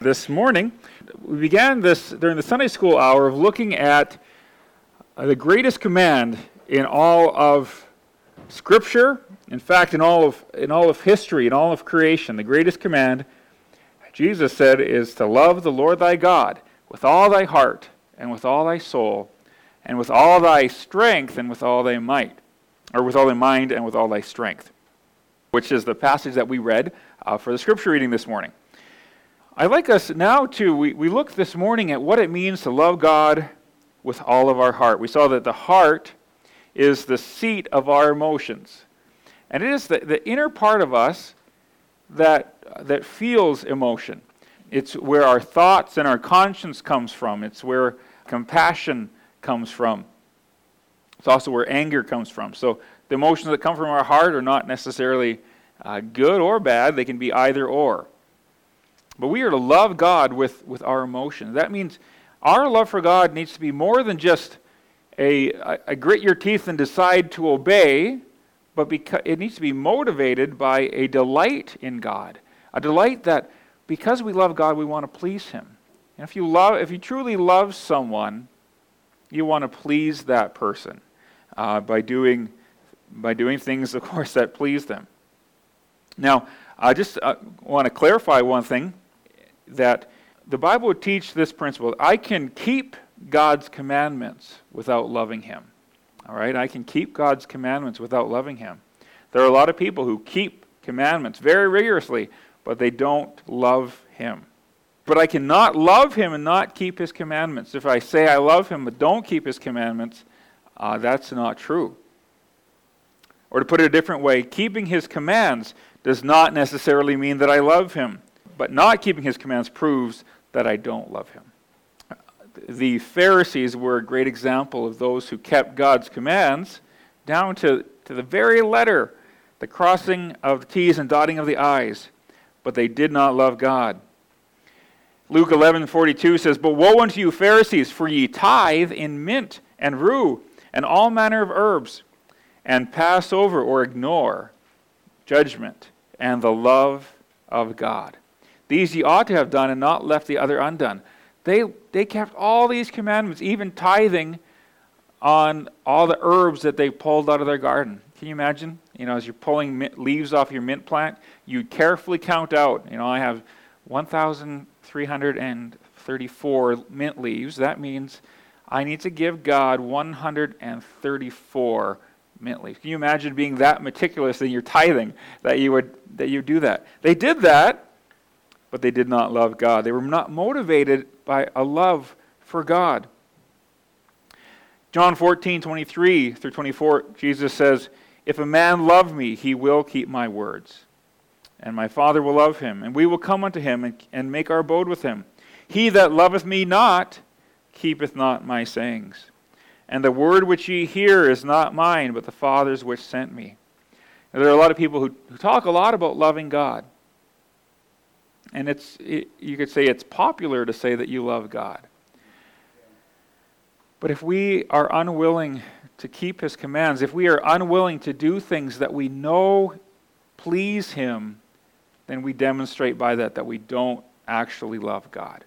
This morning, we began this during the Sunday school hour of looking at the greatest command in all of Scripture. In fact, in all of history, in all of creation, the greatest command, Jesus said, is to love the Lord thy God with all thy heart and with all thy soul and with all thy strength and with all thy might, or with all thy mind and with all thy strength, which is the passage that we read for the Scripture reading this morning. I'd like us now we looked this morning at what it means to love God with all of our heart. We saw that the heart is the seat of our emotions. And it is the inner part of us that feels emotion. It's where our thoughts and our conscience comes from. It's where compassion comes from. It's also where anger comes from. So the emotions that come from our heart are not necessarily good or bad. They can be either or. But we are to love God with our emotions. That means our love for God needs to be more than just a grit your teeth and decide to obey, but it needs to be motivated by a delight in God. A delight that because we love God, we want to please Him. And if you truly love someone, you want to please that person by doing things, of course, that please them. Now, I just want to clarify one thing, that the Bible would teach this principle. I can keep God's commandments without loving Him. All right? I can keep God's commandments without loving Him. There are a lot of people who keep commandments very rigorously, but they don't love Him. But I cannot love Him and not keep His commandments. If I say I love Him but don't keep His commandments, that's not true. Or to put it a different way, keeping His commands does not necessarily mean that I love Him. But not keeping His commands proves that I don't love Him. The Pharisees were a great example of those who kept God's commands down to the very letter, the crossing of the T's and dotting of the I's, but they did not love God. Luke 11:42 says, "But woe unto you, Pharisees, for ye tithe in mint and rue and all manner of herbs, and pass over or ignore judgment and the love of God. These ye ought to have done and not left the other undone." They kept all these commandments, even tithing on all the herbs that they pulled out of their garden. Can you imagine? As you're pulling leaves off your mint plant, you carefully count out, I have 1,334 mint leaves. That means I need to give God 134 mint leaves. Can you imagine being that meticulous in your tithing, that you do that? They did that, but they did not love God. They were not motivated by a love for God. John 14:23 through 24, Jesus says, "If a man love me, he will keep my words. And my Father will love him, and we will come unto him and make our abode with him. He that loveth me not, keepeth not my sayings. And the word which ye hear is not mine, but the Father's which sent me." Now, there are a lot of people who talk a lot about loving God. And you could say it's popular to say that you love God. But if we are unwilling to keep His commands, if we are unwilling to do things that we know please Him, then we demonstrate by that we don't actually love God.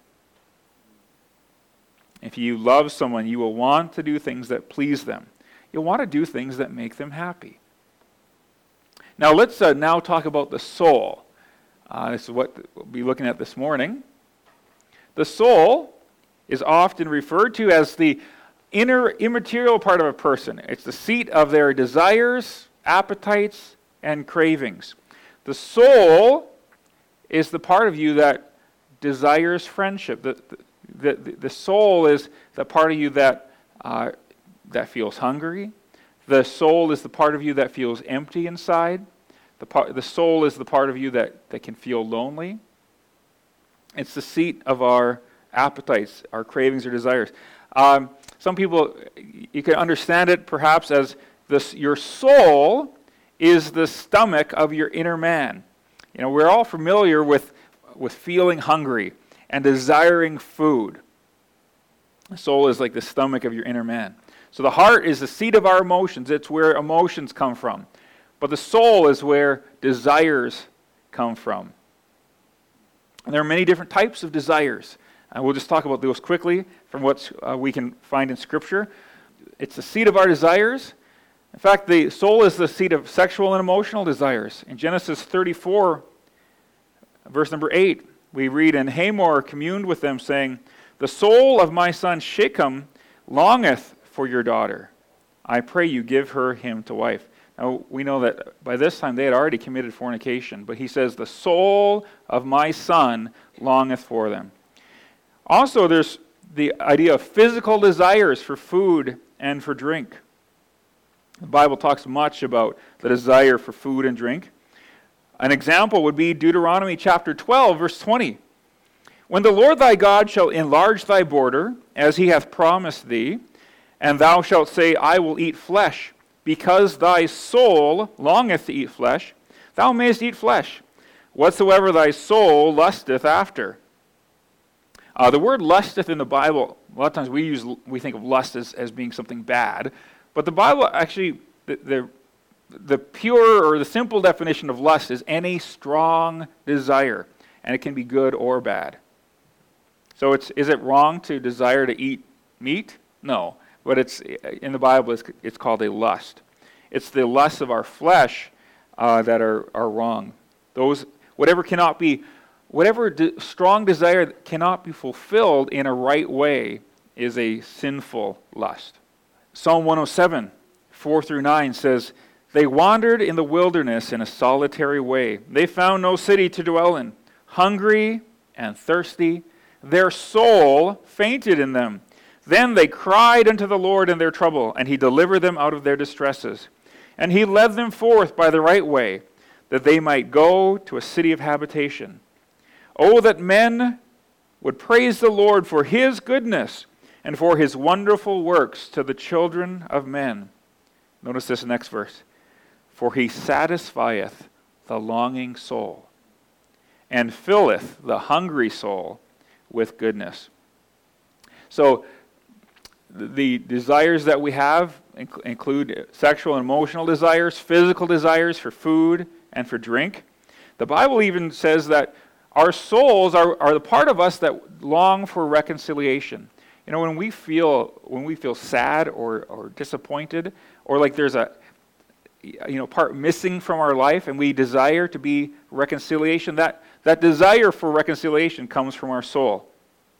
If you love someone, you will want to do things that please them. You'll want to do things that make them happy. Now let's now talk about the soul. This is what we'll be looking at this morning. The soul is often referred to as the inner immaterial part of a person. It's the seat of their desires, appetites, and cravings. The soul is the part of you that desires friendship. The soul is the part of you that feels hungry. The soul is the part of you that feels empty inside. The soul is the part of you that can feel lonely. It's the seat of our appetites, our cravings or desires. Some people, you can understand it perhaps as your soul is the stomach of your inner man. We're all familiar with feeling hungry and desiring food. The soul is like the stomach of your inner man. So the heart is the seat of our emotions. It's where emotions come from. But the soul is where desires come from. And there are many different types of desires. And we'll just talk about those quickly from what we can find in Scripture. It's the seat of our desires. In fact, the soul is the seat of sexual and emotional desires. In Genesis 34, verse number 8, we read, "And Hamor communed with them, saying, The soul of my son Shechem longeth for your daughter. I pray you give her him to wife." Now, we know that by this time they had already committed fornication, but he says, "The soul of my son longeth for them." Also, there's the idea of physical desires for food and for drink. The Bible talks much about the desire for food and drink. An example would be Deuteronomy chapter 12, verse 20. "When the Lord thy God shall enlarge thy border, as he hath promised thee, and thou shalt say, I will eat flesh, because thy soul longeth to eat flesh, thou mayest eat flesh, whatsoever thy soul lusteth after." The word lusteth in the Bible, a lot of times we think of lust as being something bad, but the Bible actually, the pure or the simple definition of lust is any strong desire, and it can be good or bad. So is it wrong to desire to eat meat? No, but in the Bible it's called a lust. It's the lusts of our flesh that are wrong. Whatever strong desire that cannot be fulfilled in a right way is a sinful lust. Psalm 107, 4 through 9 says, "They wandered in the wilderness in a solitary way. They found no city to dwell in. Hungry and thirsty, their soul fainted in them. Then they cried unto the Lord in their trouble, and he delivered them out of their distresses. And he led them forth by the right way, that they might go to a city of habitation. Oh, that men would praise the Lord for his goodness and for his wonderful works to the children of men." Notice this next verse. "For he satisfieth the longing soul, and filleth the hungry soul with goodness." So the desires that we have include sexual and emotional desires, physical desires for food and for drink. The Bible even says that our souls are the part of us that long for reconciliation. You know, when we feel sad or disappointed, or like there's a part missing from our life, and we desire to be reconciliation, that desire for reconciliation comes from our soul.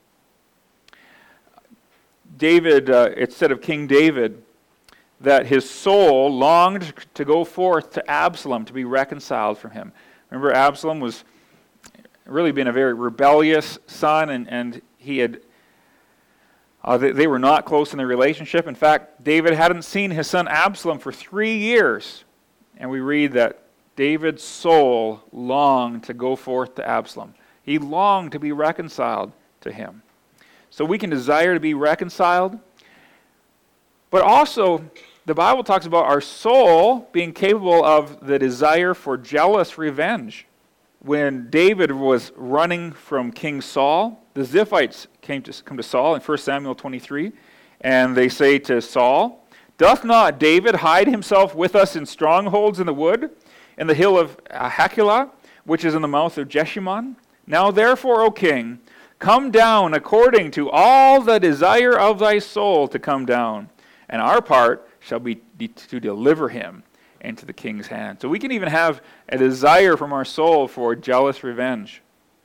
David, it said of King David that his soul longed to go forth to Absalom to be reconciled from him. Remember, Absalom was really been a very rebellious son, and he had they were not close in their relationship. In fact, David hadn't seen his son Absalom for 3 years, and we read that David's soul longed to go forth to Absalom. He longed to be reconciled to him. So we can desire to be reconciled, but also the Bible talks about our soul being capable of the desire for jealous revenge. When David was running from King Saul, the Ziphites come to Saul in 1 Samuel 23, and they say to Saul, "Doth not David hide himself with us in strongholds in the wood, in the hill of Hachilah, which is in the mouth of Jeshimon? Now therefore, O king, come down according to all the desire of thy soul to come down, and our part shall be to deliver him into the king's hand." So we can even have a desire from our soul for jealous revenge.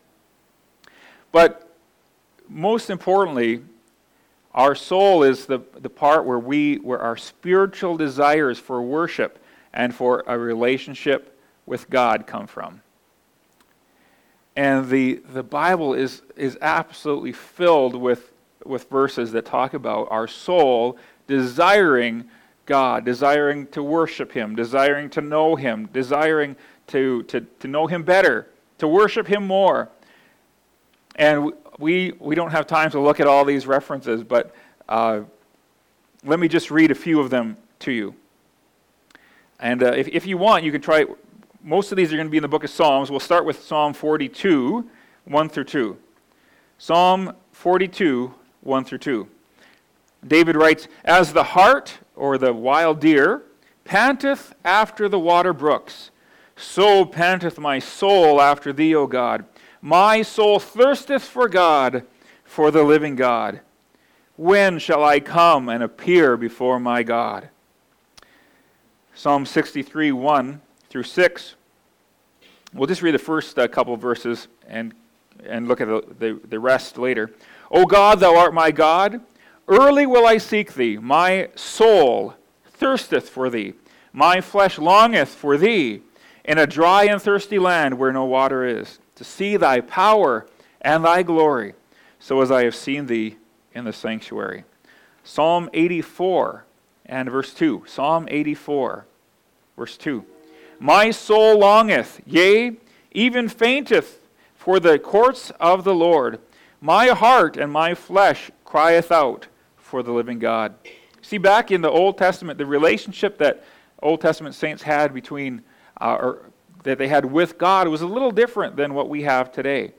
But most importantly, our soul is the part where our spiritual desires for worship and for a relationship with God come from. And the Bible is absolutely filled with verses that talk about our soul desiring God, desiring to worship him, desiring to know him, desiring to know him better, to worship him more. And we don't have time to look at all these references, but let me just read a few of them to you. And if you want, you can try. Most of these are going to be in the book of Psalms. We'll start with Psalm 42, 1 through 2. Psalm 42, 1 through 2. David writes, "As the hart, or the wild deer, panteth after the water brooks, so panteth my soul after thee, O God. My soul thirsteth for God, for the living God. When shall I come and appear before my God? Psalm 63, 1 through 6. We'll just read the first couple verses and look at the rest later. O God, thou art my God. Early will I seek thee. My soul thirsteth for thee. My flesh longeth for thee in a dry and thirsty land where no water is, to see thy power and thy glory, so as I have seen thee in the sanctuary. Psalm 84 and verse 2. Psalm 84, verse 2. My soul longeth, yea, even fainteth, for the courts of the Lord. My heart and my flesh crieth out for the living God. See, back in the Old Testament, the relationship that Old Testament saints had between, or that they had with God was a little different than what we have today.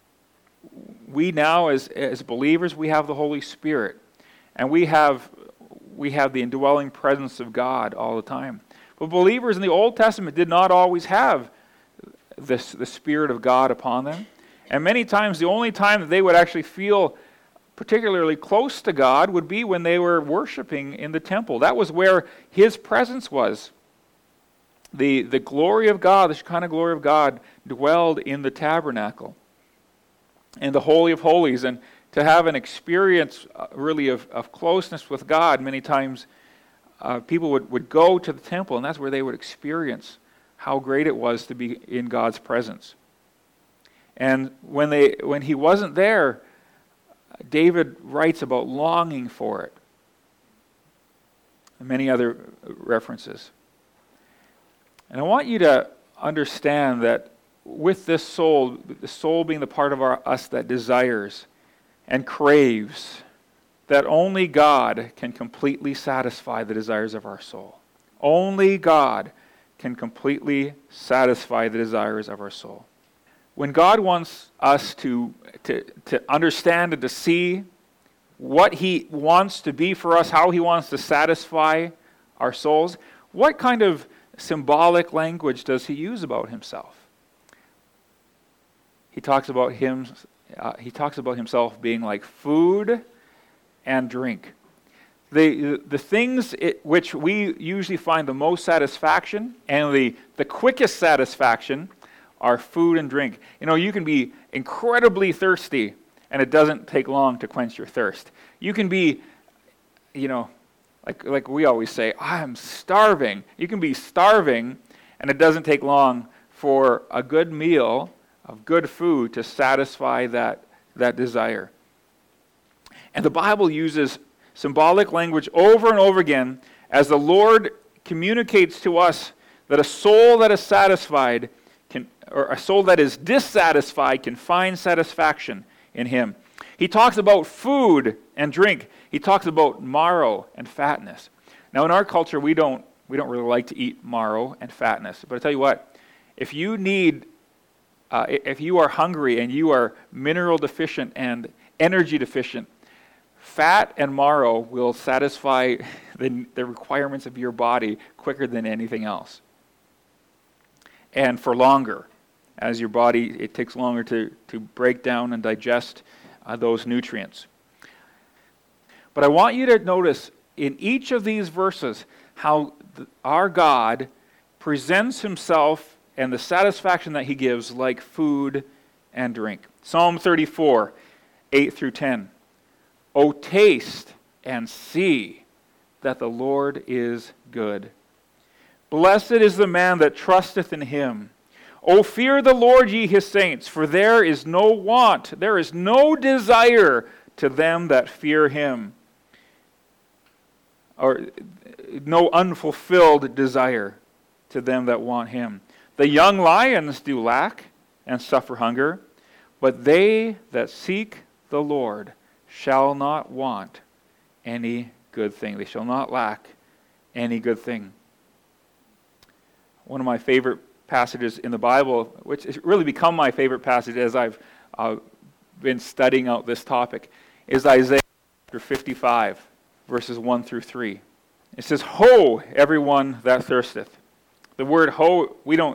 We now, as believers, we have the Holy Spirit, and we have the indwelling presence of God all the time. But believers in the Old Testament did not always have the Spirit of God upon them. And many times, the only time that they would actually feel particularly close to God would be when they were worshiping in the temple. That was where His presence was. The glory of God, the Shekinah glory of God, dwelled in the tabernacle, in the Holy of Holies. And to have an experience really of closeness with God, many times people would go to the temple, and that's where they would experience how great it was to be in God's presence. And when He wasn't there, David writes about longing for it. And many other references. And I want you to understand that with this soul, the soul being the part of us that desires and craves, that only God can completely satisfy the desires of our soul. Only God can completely satisfy the desires of our soul. When God wants us to understand and to see what He wants to be for us, how He wants to satisfy our souls, what kind of symbolic language does He use about Himself? He talks about Himself being like food and drink. The things which we usually find the most satisfaction and the quickest satisfaction are food and drink. You know, you can be incredibly thirsty, and it doesn't take long to quench your thirst. You can be, like we always say, I'm starving. You can be starving, and it doesn't take long for a good meal of good food to satisfy that desire. And the Bible uses symbolic language over and over again as the Lord communicates to us that a soul that is satisfied or a soul that is dissatisfied can find satisfaction in Him. He talks about food and drink. He talks about marrow and fatness. Now, in our culture, we don't really like to eat marrow and fatness. But I tell you what, if you are hungry and you are mineral deficient and energy deficient, fat and marrow will satisfy the requirements of your body quicker than anything else. And for longer. As your body, it takes longer to break down and digest those nutrients. But I want you to notice in each of these verses how our God presents Himself and the satisfaction that He gives like food and drink. Psalm 34, 8 through 10. O taste and see that the Lord is good. Blessed is the man that trusteth in Him. O fear the Lord, ye His saints, for there is no want, there is no desire to them that fear Him, or no unfulfilled desire to them that want Him. The young lions do lack and suffer hunger, but they that seek the Lord shall not want any good thing. They shall not lack any good thing. One of my favorite passages in the Bible, which has really become my favorite passage as I've been studying out this topic, is Isaiah chapter 55, verses 1 through 3. It says, Ho, everyone that thirsteth. The word ho, we don't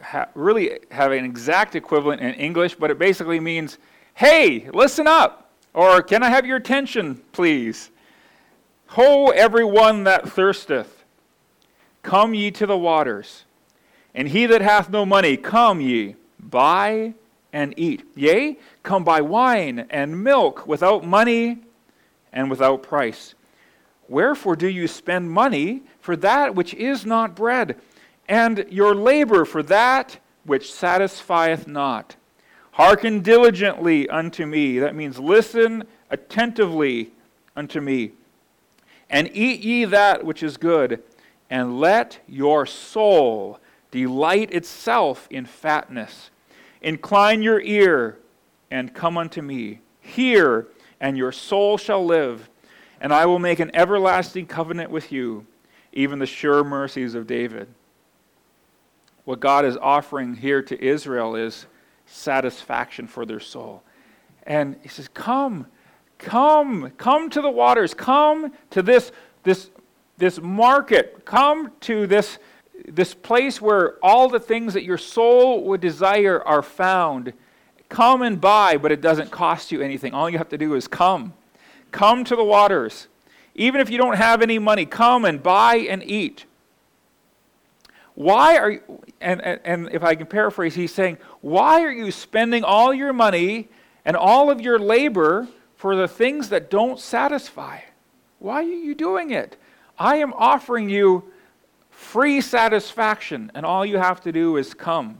really have an exact equivalent in English, but it basically means, hey, listen up, or can I have your attention, please? Ho, everyone that thirsteth, come ye to the waters, and he that hath no money, come ye, buy and eat. Yea, come buy wine and milk without money and without price. Wherefore do you spend money for that which is not bread, and your labor for that which satisfieth not? Hearken diligently unto me. That means listen attentively unto me. And eat ye that which is good, and let your soul delight itself in fatness. Incline your ear, and come unto me. Hear, and your soul shall live. And I will make an everlasting covenant with you, even the sure mercies of David. What God is offering here to Israel is satisfaction for their soul. And he says, come to the waters, come to this market, come to this place where all the things that your soul would desire are found. Come and buy, but it doesn't cost you anything. All you have to do is come. Come to the waters. Even if you don't have any money, come and buy and eat. Why are you, and if I can paraphrase, he's saying, why are you spending all your money and all of your labor for the things that don't satisfy? Why are you doing it? I am offering you free satisfaction, and all you have to do is come.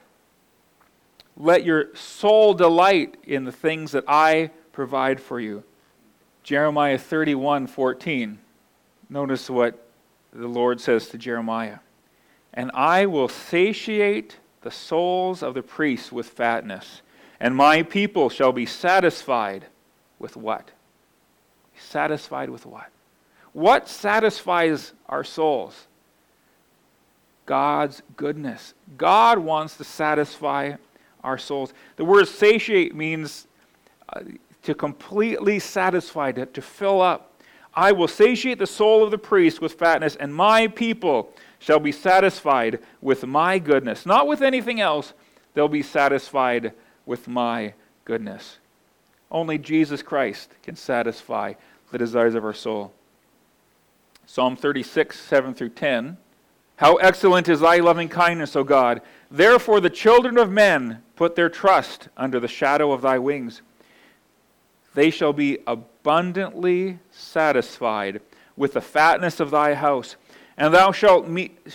Let your soul delight in the things that I provide for you. Jeremiah 31:14. Notice what the Lord says to Jeremiah. And I will satiate the souls of the priests with fatness, and my people shall be satisfied with what? Satisfied with what? What satisfies our souls? God's goodness. God wants to satisfy our souls. The word satiate means to completely satisfy, to fill up. I will satiate the soul of the priest with fatness, and my people shall be satisfied with my goodness. Not with anything else, they'll be satisfied with my goodness. Only Jesus Christ can satisfy the desires of our soul. Psalm 36, 7 through 10. How excellent is thy loving kindness, O God! Therefore the children of men put their trust under the shadow of thy wings. They shall be abundantly satisfied with the fatness of thy house, and thou shalt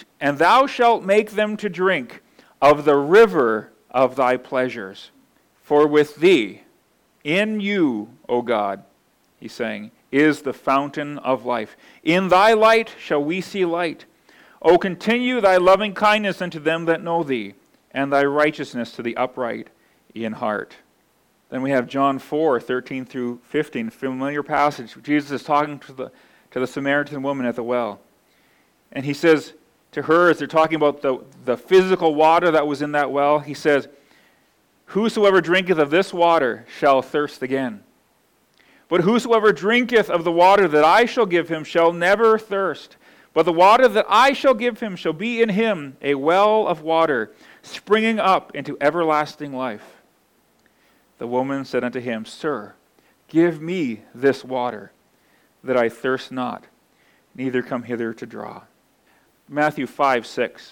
make them to drink of the river of thy pleasures. For with thee, in you, O God, he's saying, is the fountain of life. In thy light shall we see light. O continue thy loving kindness unto them that know thee, and thy righteousness to the upright in heart. Then we have John 4, 13 through 15, familiar passage. Jesus is talking to the Samaritan woman at the well. And he says to her, as they're talking about the physical water that was in that well, he says, whosoever drinketh of this water shall thirst again. But whosoever drinketh of the water that I shall give him shall never thirst. But the water that I shall give him shall be in him a well of water, springing up into everlasting life. The woman said unto him, Sir, give me this water, that I thirst not, neither come hither to draw. Matthew 5, 6.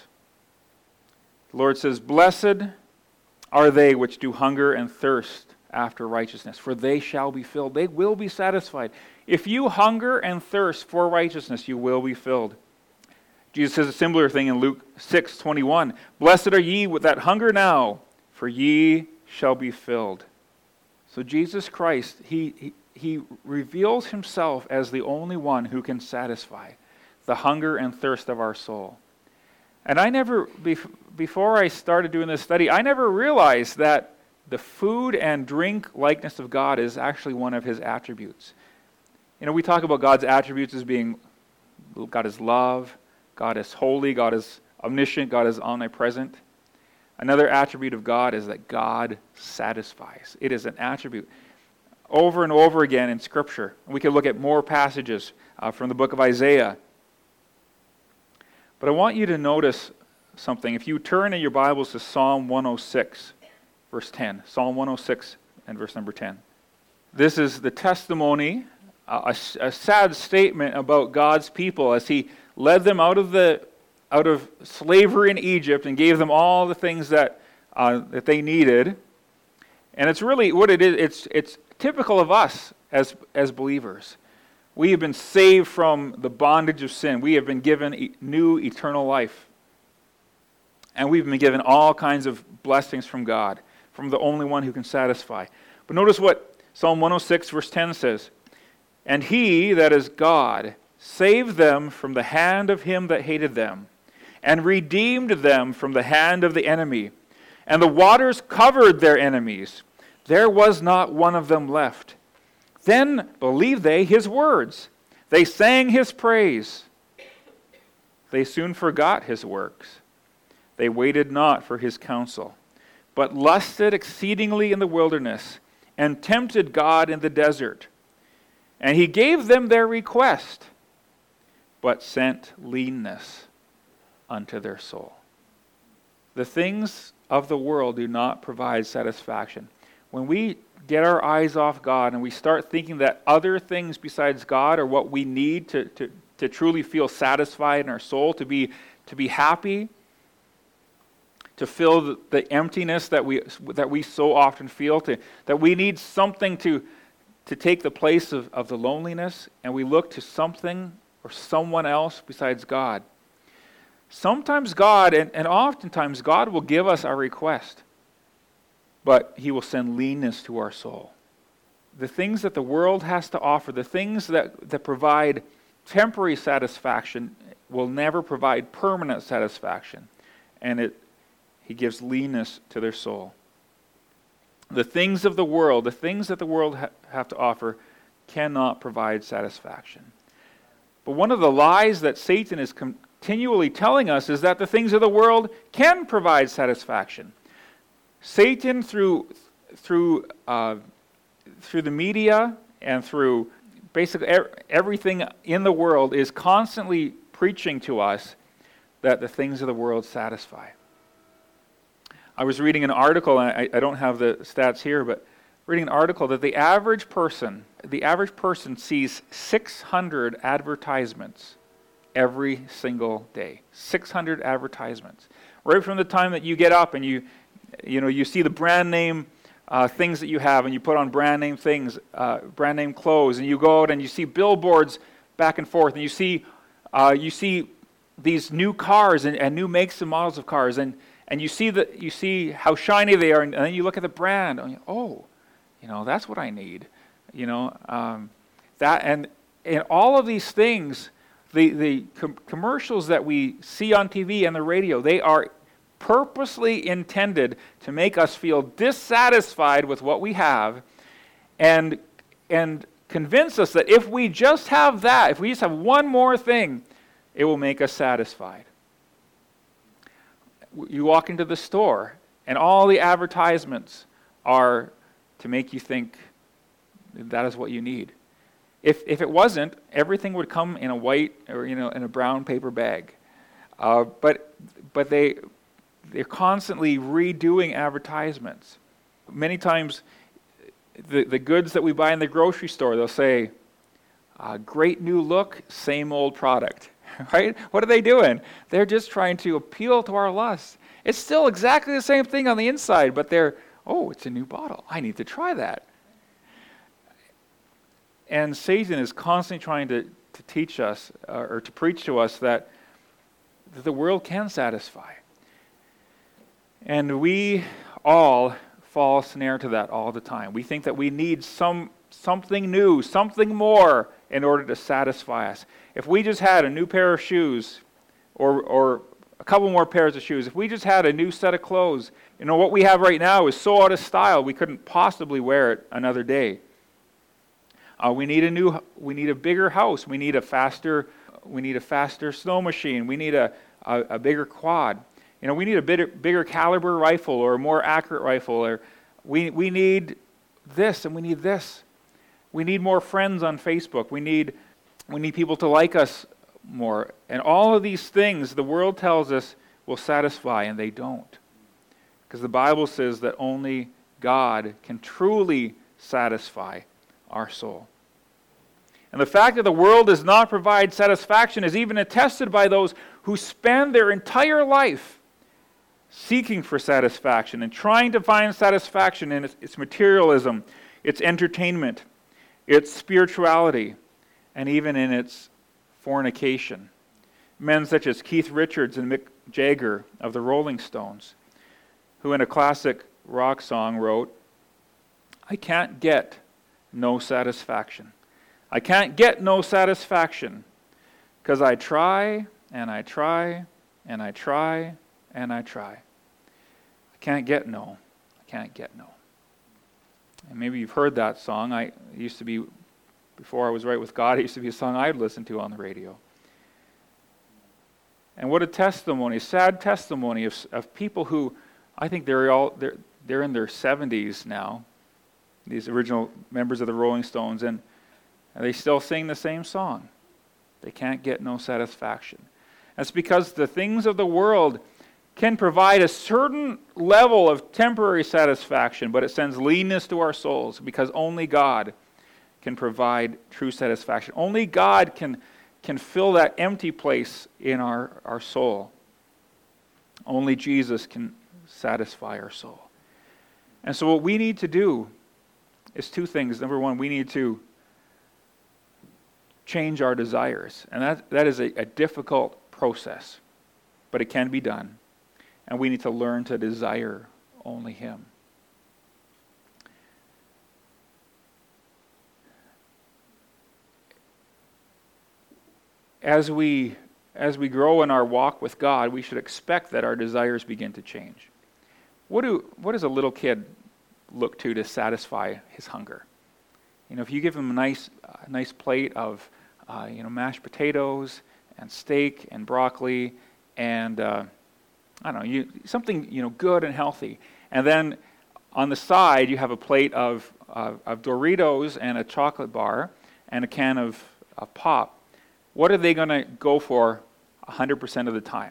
The Lord says, Blessed are they which do hunger and thirst after righteousness, for they shall be filled. They will be satisfied. If you hunger and thirst for righteousness, you will be filled. Jesus says a similar thing in Luke 6:21. Blessed are ye that hunger now, for ye shall be filled. So Jesus Christ, he reveals himself as the only one who can satisfy the hunger and thirst of our soul. And I never, before I started doing this study, I never realized that the food and drink likeness of God is actually one of his attributes. You know, we talk about God's attributes as being, God is love, God is holy, God is omniscient, God is omnipresent. Another attribute of God is that God satisfies. It is an attribute. Over and over again in Scripture. We can look at more passages from the book of Isaiah. But I want you to notice something. If you turn in your Bibles to Psalm 106, verse 10. Psalm 106 and verse number 10. This is the testimony, a sad statement about God's people as he led them out of slavery in Egypt and gave them all the things that they needed. And it's really what it is. It's typical of us as believers. We have been saved from the bondage of sin. We have been given new eternal life. And we've been given all kinds of blessings from God, from the only one who can satisfy. But notice what Psalm 106 verse 10 says. And he, that is God, saved them from the hand of him that hated them, and redeemed them from the hand of the enemy. And the waters covered their enemies. There was not one of them left. Then believed they his words. They sang his praise. They soon forgot his works. They waited not for his counsel, but lusted exceedingly in the wilderness, and tempted God in the desert. And he gave them their request, but sent leanness unto their soul. The things of the world do not provide satisfaction. When we get our eyes off God and we start thinking that other things besides God are what we need to truly feel satisfied in our soul, to be happy, to fill the emptiness that we so often feel, that we need something to take the place of the loneliness, and we look to something or someone else besides God. Sometimes God, and oftentimes God will give us our request, but he will send leanness to our soul. The things that the world has to offer, the things that provide temporary satisfaction will never provide permanent satisfaction. And he gives leanness to their soul. The things of the world, the things that the world have to offer, cannot provide satisfaction. But one of the lies that Satan is continually telling us is that the things of the world can provide satisfaction. Satan, through the media and through basically everything in the world, is constantly preaching to us that the things of the world satisfy. I was reading an article, and I don't have the stats here, but reading an article that the average person sees 600 advertisements every single day. 600 advertisements. Right from the time that you get up and you see the brand name things that you have, and you put on brand name things, brand name clothes, and you go out and you see billboards back and forth, and you see these new cars and new makes and models of cars, and you see how shiny they are, and then you look at the brand, and that's what I need, that and all of these things, the commercials that we see on TV and the radio, they are purposely intended to make us feel dissatisfied with what we have, and convince us that if we just have that, if we just have one more thing, it will make us satisfied. You walk into the store, and all the advertisements are to make you think that is what you need. If it wasn't, everything would come in a white or in a brown paper bag. But they're constantly redoing advertisements. Many times, the goods that we buy in the grocery store, they'll say, "Great new look, same old product." Right? What are they doing? They're just trying to appeal to our lust. It's still exactly the same thing on the inside, but it's a new bottle. I need to try that. And Satan is constantly trying to teach us or to preach to us that the world can satisfy. And we all fall snare to that all the time. We think that we need something new, something more in order to satisfy us. If we just had a new pair of shoes or a couple more pairs of shoes, if we just had a new set of clothes, what we have right now is so out of style we couldn't possibly wear it another day. We need a bigger house. We need a faster snow machine. We need a bigger quad. We need a bigger caliber rifle or a more accurate rifle. Or we need this and we need this. We need more friends on Facebook. We need people to like us more. And all of these things, the world tells us will satisfy, and they don't. Because the Bible says that only God can truly satisfy our soul. And the fact that the world does not provide satisfaction is even attested by those who spend their entire life seeking for satisfaction and trying to find satisfaction in its materialism, its entertainment, its spirituality, and even in its fornication. Men such as Keith Richards and Mick Jagger of the Rolling Stones, who in a classic rock song wrote, "I can't get no satisfaction. I can't get no satisfaction because I try and I try and I try and I try. I can't get no. I can't get no." And maybe you've heard that song. It used to be, before I was right with God, it used to be a song I'd listen to on the radio. And what a testimony, sad testimony of people who, I think they're in their 70s now, these original members of the Rolling Stones, and they still sing the same song. They can't get no satisfaction. That's because the things of the world can provide a certain level of temporary satisfaction, but it sends leanness to our souls because only God can provide true satisfaction. Only God can fill that empty place in our soul. Only Jesus can satisfy our soul. And so what we need to do is two things. Number one, we need to change our desires. And that is a difficult process, but it can be done. And we need to learn to desire only Him. As we grow in our walk with God, we should expect that our desires begin to change. What does a little kid look to satisfy his hunger? If you give him a nice plate of mashed potatoes and steak and broccoli and something good and healthy, and then on the side you have a plate of Doritos and a chocolate bar and a can of pop. What are they going to go for 100% of the time?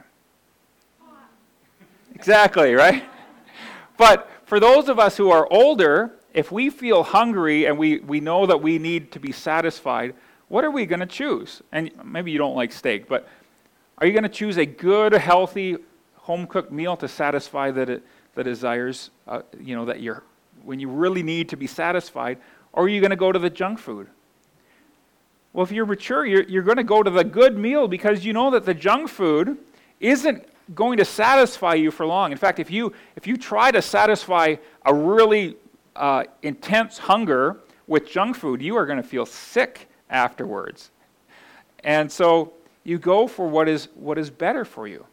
Exactly, right? But for those of us who are older, if we feel hungry and we know that we need to be satisfied, what are we going to choose? And maybe you don't like steak, but are you going to choose a good, healthy, home-cooked meal to satisfy the desires, that when you really need to be satisfied, or are you going to go to the junk food? Well, if you're mature, you're going to go to the good meal because you know that the junk food isn't going to satisfy you for long. In fact, if you try to satisfy a really intense hunger with junk food, you are going to feel sick afterwards. And so you go for what is better for you.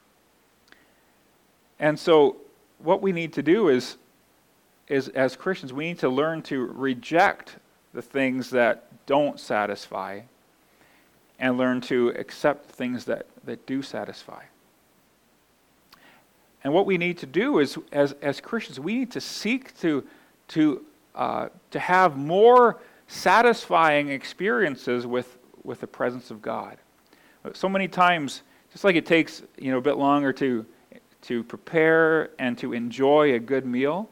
And so what we need to do is as Christians, we need to learn to reject the things that don't satisfy and learn to accept things that do satisfy. And what we need to do is, as Christians, we need to seek to have more satisfying experiences with the presence of God. So many times, just like it takes a bit longer to prepare and to enjoy a good meal,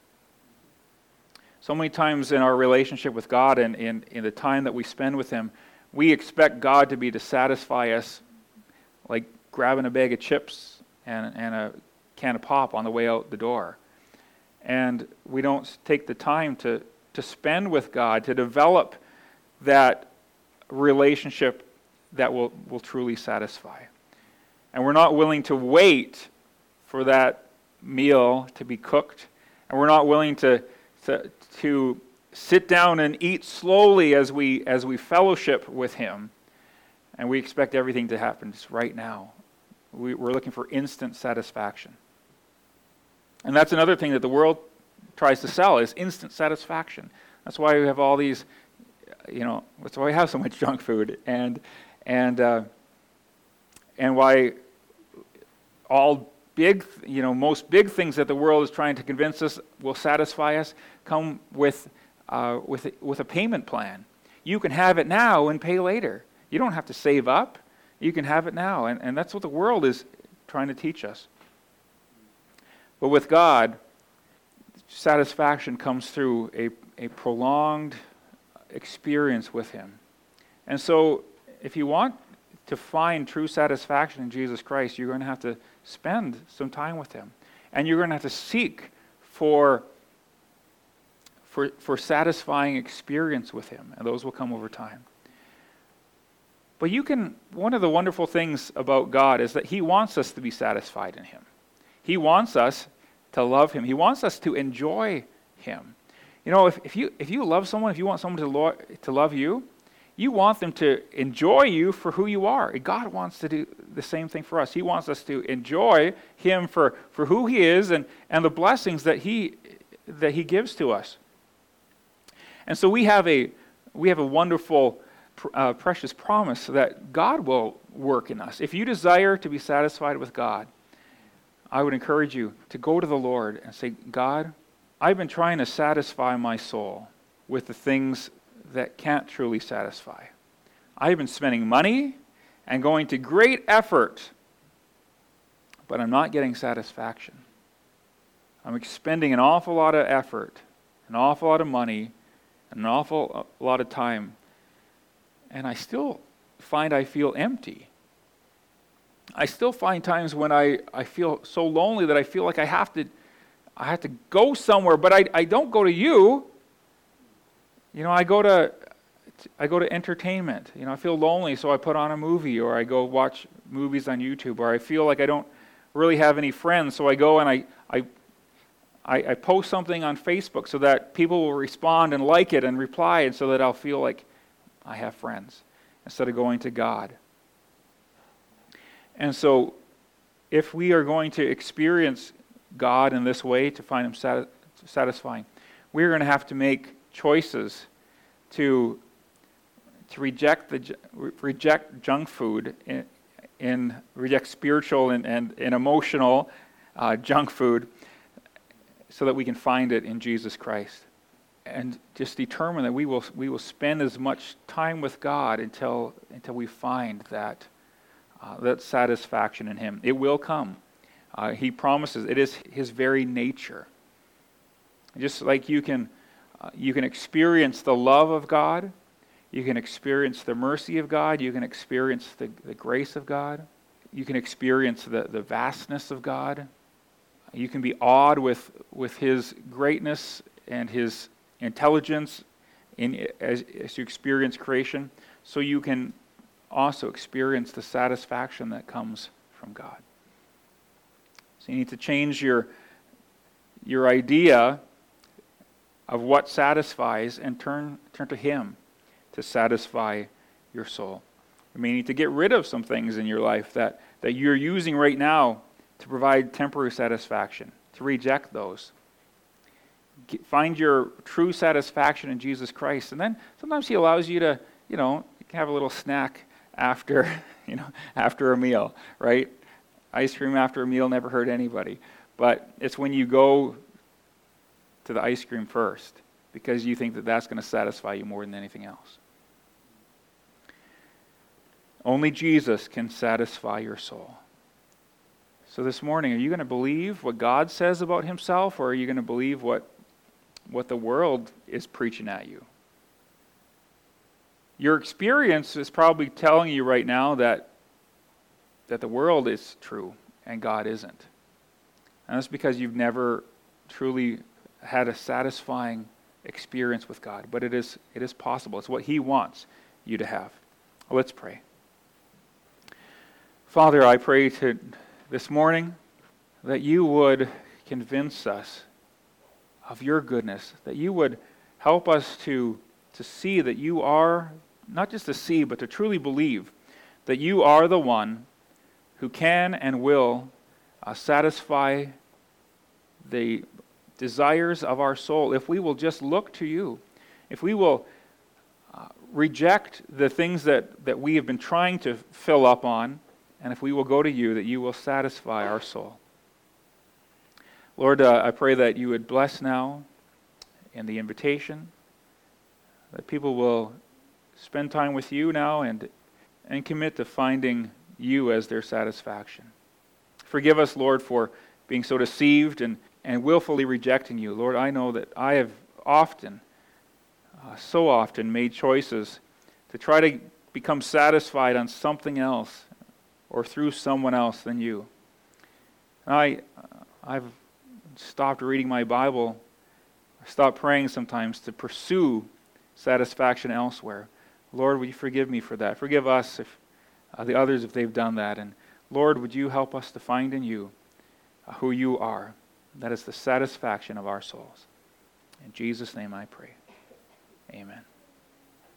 so many times in our relationship with God and in the time that we spend with Him, we expect God to satisfy us like grabbing a bag of chips and a can of pop on the way out the door. And we don't take the time to spend with God, to develop that relationship that will truly satisfy. And we're not willing to wait for that meal to be cooked, and we're not willing to sit down and eat slowly as we fellowship with Him, and we expect everything to happen just right now. We're looking for instant satisfaction. And that's another thing that the world tries to sell, is instant satisfaction. That's why we have all these, that's why we have so much junk food, and why all big, most big things that the world is trying to convince us will satisfy us come with a payment plan. You can have it now and pay later. You don't have to save up. You can have it now, and that's what the world is trying to teach us. But with God, satisfaction comes through a prolonged experience with Him. And so, if you want to find true satisfaction in Jesus Christ, you're going to have to spend some time with Him. And you're going to have to seek for satisfying experience with Him. And those will come over time. But one of the wonderful things about God is that He wants us to be satisfied in Him. He wants us to love Him. He wants us to enjoy Him. You know, if you love someone, if you want someone to love you, you want them to enjoy you for who you are. God wants to do the same thing for us. He wants us to enjoy Him for who He is and the blessings that He gives to us. And so we have a wonderful, precious promise that God will work in us. If you desire to be satisfied with God, I would encourage you to go to the Lord and say, God, I've been trying to satisfy my soul with the things that can't truly satisfy. I've been spending money and going to great effort, but I'm not getting satisfaction. I'm expending an awful lot of effort, an awful lot of money, an awful lot of time, and I still find I feel empty. I still find times when I feel so lonely that I feel like I have to go somewhere, but I don't go to you. You know, I go to entertainment. You know, I feel lonely, so I put on a movie, or I go watch movies on YouTube, or I feel like I don't really have any friends, so I go and I post something on Facebook so that people will respond and like it and reply, and so that I'll feel like I have friends instead of going to God. And so, if we are going to experience God in this way to find Him satisfying, we're going to have to make choices to reject junk food and reject spiritual and emotional junk food, so that we can find it in Jesus Christ, and just determine that we will spend as much time with God until we find that satisfaction in Him. It will come. He promises. It is His very nature. Just like you can experience the love of God, you can experience the mercy of God, you can experience the grace of God, you can experience the vastness of God. You can be awed with His greatness and His intelligence as you experience creation, so you can also experience the satisfaction that comes from God. So you need to change your idea of what satisfies and turn to Him to satisfy your soul. You may need to get rid of some things in your life that you're using right now to provide temporary satisfaction, to reject those. Find your true satisfaction in Jesus Christ. And then sometimes He allows you to, you can have a little snack after a meal, right? Ice cream after a meal never hurt anybody. But it's when you go to the ice cream first, because you think that that's going to satisfy you more than anything else. Only Jesus can satisfy your soul. So this morning, are you going to believe what God says about Himself, or are you going to believe what the world is preaching at you? Your experience is probably telling you right now that the world is true and God isn't. And that's because you've never truly had a satisfying experience with God. But it is possible. It's what He wants you to have. Let's pray. Father, I pray this morning that You would convince us of Your goodness, that You would help us to see that You are, not just to see, but to truly believe that You are the one who can and will satisfy the desires of our soul if we will just look to You. If we will reject the things that we have been trying to fill up on, and if we will go to You, that You will satisfy our soul. Lord, I pray that You would bless now in the invitation, that people will spend time with You now and commit to finding You as their satisfaction. Forgive us, Lord, for being so deceived and willfully rejecting you. Lord, I know that I have often, so often, made choices to try to become satisfied on something else or through someone else than you. And I've stopped reading my Bible, stopped praying sometimes to pursue satisfaction elsewhere. Lord, would you forgive me for that? Forgive us, if the others, if they've done that. And Lord, would you help us to find in you who you are? That is the satisfaction of our souls. In Jesus' name I pray. Amen.